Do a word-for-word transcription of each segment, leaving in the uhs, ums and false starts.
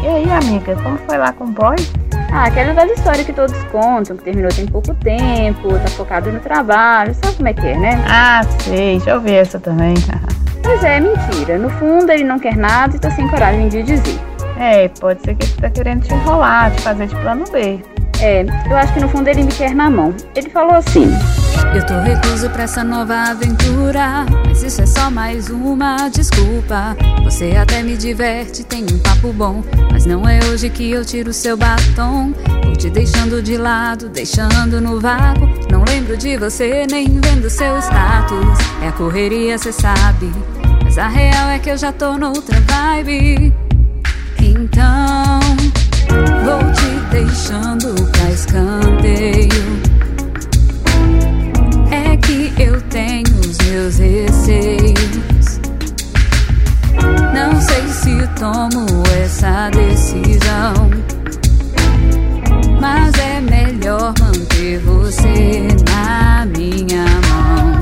E aí, amiga, como foi lá com o boy? Ah, aquela velha história que todos contam, que terminou tem pouco tempo, tá focado no trabalho, sabe como é que é, né? Ah, sei, já ouvi essa também. Pois é, mentira. No fundo ele não quer nada e tá sem coragem de dizer. É, pode ser que ele tá querendo te enrolar, te fazer de plano B. É, eu acho que no fundo ele me quer na mão. Ele falou assim: eu tô recluso pra essa nova aventura, mas isso é só mais uma desculpa. Você até me diverte, tem um papo bom, mas não é hoje que eu tiro seu batom. Vou te deixando de lado, deixando no vácuo. Não lembro de você, nem vendo seu status. É a correria, cê sabe, mas a real é que eu já tô noutra vibe. Então vou te deixando pra escanteio. É que eu tenho os meus receios. Não sei se tomo essa decisão, mas é melhor manter você na minha mão.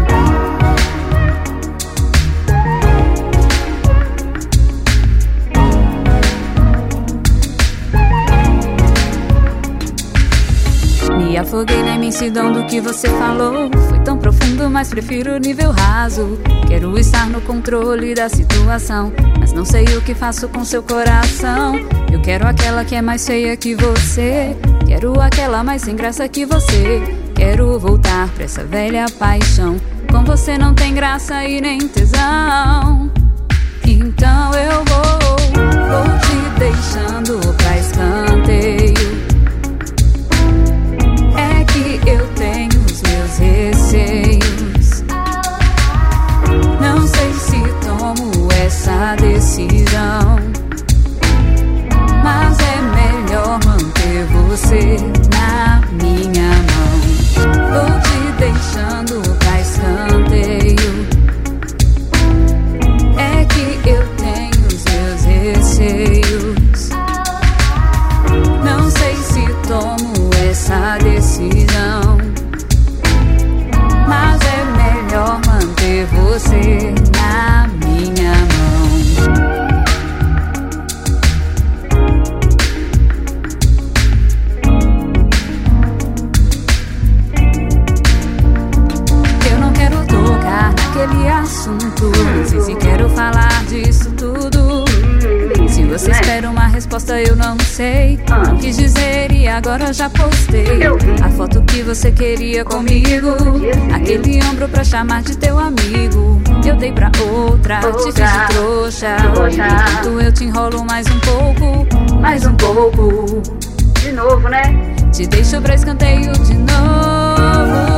Me afoguei na imensidão do que você falou. Foi tão profundo, mas prefiro o nível raso. Quero estar no controle da situação, mas não sei o que faço com seu coração. Eu quero aquela que é mais feia que você. Quero aquela mais sem graça que você. Quero voltar pra essa velha paixão. Com você não tem graça e nem tesão. Então eu vou, vou te deixando pra escanteio. Eu tenho os meus receios. Não sei se tomo essa decisão, mas é melhor manter você na minha mão. Vou te deixando pra escanteio. É que eu tenho os meus receios. Não sei se tomo essa decisão, mas é melhor manter você na minha mão. Eu não quero tocar naquele assunto, não sei se quero falar disso tudo. Se você espera uma resposta, eu não sei. Não quis dizer e agora já postei a foto que você queria comigo. Aquele ombro pra chamar de teu amigo. Eu dei pra outra, te fiz de trouxa. Enquanto eu te enrolo mais um pouco, mais um pouco. De novo, né? Te deixo pra escanteio de novo.